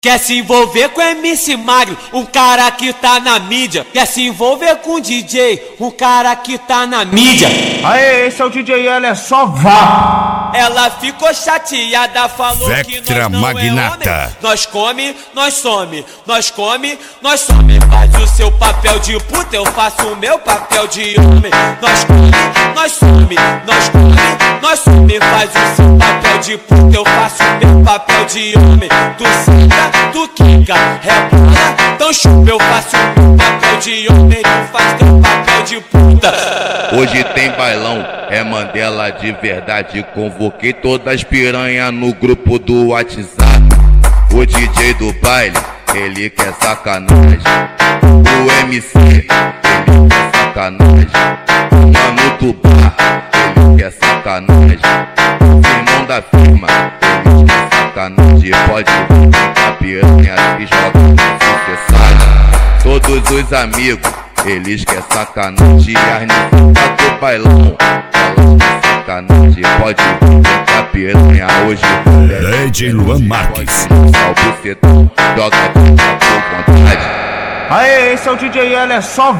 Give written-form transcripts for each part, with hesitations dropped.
Quer se envolver com MC Magno, um cara que tá na mídia. Quer se envolver com DJ, um cara que tá na mídia. Aê, esse é o DJ, ela é só vá. Ela ficou chateada, falou que nós não Magnata. é homem. Nós come, nós some, nós come, nós some. Faz o seu papel de puta, eu faço o meu papel de homem. Nós come, nós some, nós come, nós some. Faz o seu papel de puta, eu faço o meu papel de homem. Tu senta, tu quica, rebola, então chupa, eu faço o meu papel de homem. Tu faz teu papel de puta. Hoje tem bailão, é Mandela de verdade. Convoquei todas as piranhas no grupo do WhatsApp. O DJ do baile, ele quer sacanagem. O MC, ele quer sacanagem. O mano do bar, ele quer sacanagem. O irmão da firma, ele quer sacanagem. Pode vir a piranha que joga no sucessado. Todos os amigos, eles quer sacanagem. As necitas do bailão, elas quer sacanagem. Pode vir a piranha hoje. DJ Luan Marques. Joga com vontade. Aê, esse é o DJ, ela é só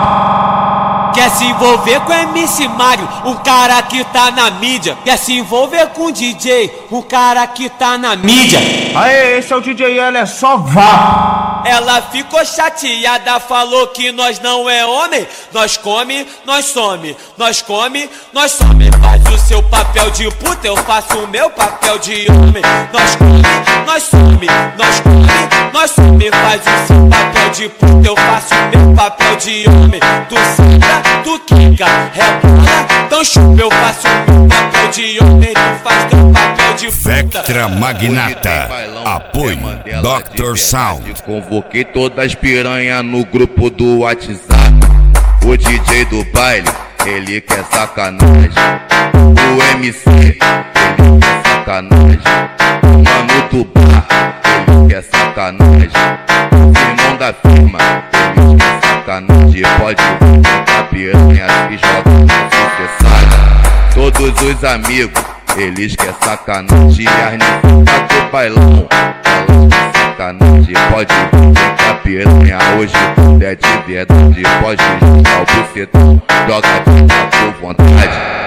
vá. Quer se envolver com MC Magno, um cara que tá na mídia. Quer se envolver com DJ, um cara que tá na mídia. Aê, esse é o DJ, ela é só vá. Ela ficou chateada, falou que nós não é homem. Nós come, nós some, nós come, nós some. Faz o seu papel de puta, eu faço o meu papel de homem. Nós come, nós some, nós come, nós some. Faz o seu papel de puta, eu faço o meu papel de homem. Tu senta, tu quica, rebola, então chupa, eu faço o meu papel de homem. Tu faz teu papel de puta. Vectra Magnata. Apoio Dr. Sound. Convoquei todas as piranhas no grupo do WhatsApp. O DJ do baile, ele quer sacanagem. O MC, ele quer sacanagem. O mano do bar, ele quer sacanagem. O irmão da firma, ele quer sacanagem. Pode vir a piranha que joga no sucessado. Todos os amigos, eles quer sacanagem. As necitas do bailão, elas quer sacanagem. Pode vir a piranha hoje, é de verdade. Pode jogar o bucetão, joga com vontade.